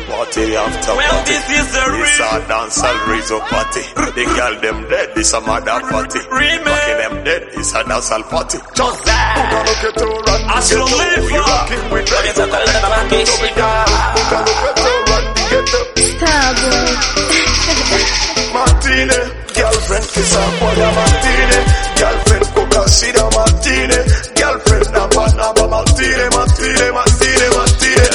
Party after Well, party. this is the This a dancehall Rizzo party. The girl them dead, this a mother party. Rocking them dead, it's a dancehall party. Just that. Who look at to run the Astro ghetto? Live. You rocking with Rizzo. Who look at to run the ghetto? Starboy. Martine, girlfriend kiss a boya Martine. Girlfriend cook a sida Martine. Girlfriend naba naba Martine, Martine, Martine, Martine.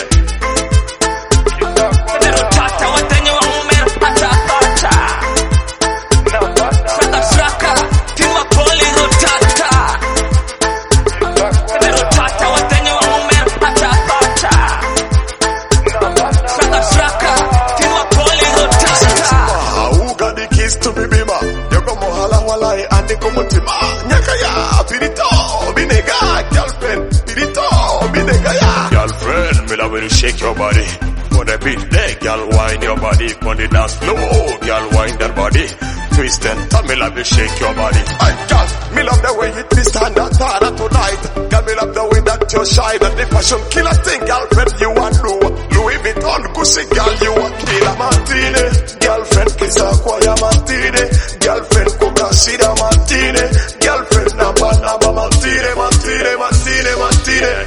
To be bima, you come hala walai and the kumutima. Nyakaya, pirito, binega, girlfriend, pirito, binega ya. Girlfriend, me love when you shake your body. On the beat there, girl, wine your body. On the dance floor, girl, wine that body. Twist and turn, me love you shake your body. And girl, me love the way you twist and that harder tonight. Girl, me love the way that you shine and the fashion killer thing, girlfriend, you want Louis Vuitton, Gucci, girl, you want killer. Martine, girlfriend, kiss a choir Martine. Girlfriend, cook a sida Martine. Girlfriend, naba naba Martine, Martine, Martine, Martine.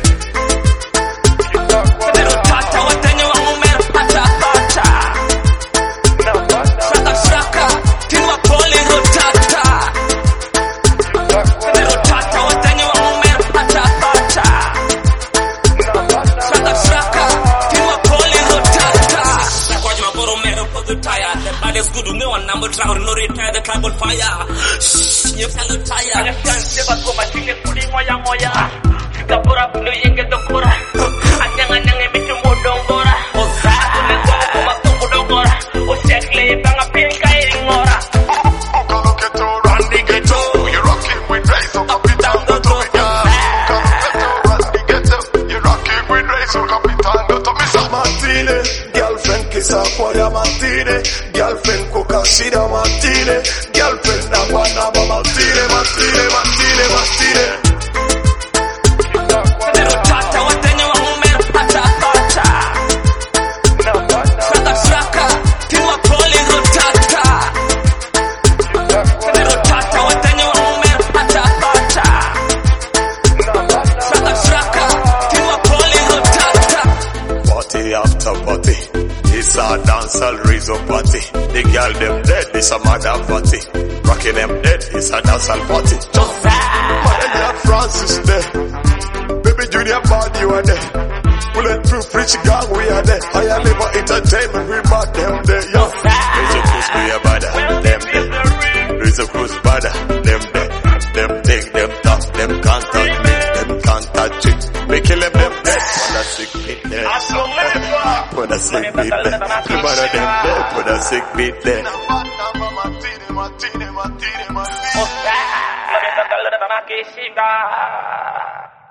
Good me one number travel no retire the club on fire. Shh, you feel tired. I can't say but go my thing putting moya moya. Kapura puno yenge dokora. Anyang mitu modongora. Oza me go kuma kumudongora. O shekle banga pinka ingora. Look at to run the ghetto. You rocking with Rizzo, Capitan the Tomica. Run the ghetto. You rocking with Rizzo, Capitan the Tomica. Martine, girlfriend kiss a choir Martine. Girlfriend cook a sida Martine. Girlfriend naba naba Martine, Martine, Martine, Martine. Party after party. It's a dancehall Rizzo party. The girl them dead, it's a mother party. Rocking them dead, it's a dancehall party. Maria Francis there. Baby Junior Bad, you are there. Bulletproof rich gang, we are there. I live entertainment, we bad them there. Yo. Rizzo Cruz, we are bad, them there. Rizzo Cruz bad, them there. Them take them tough, them can't touch me, them can't touch it. We kill them dead. Put a sick beat there. Put a sick beat there. Put a them there. Put a sick beat there. Martine, Martine, Martine.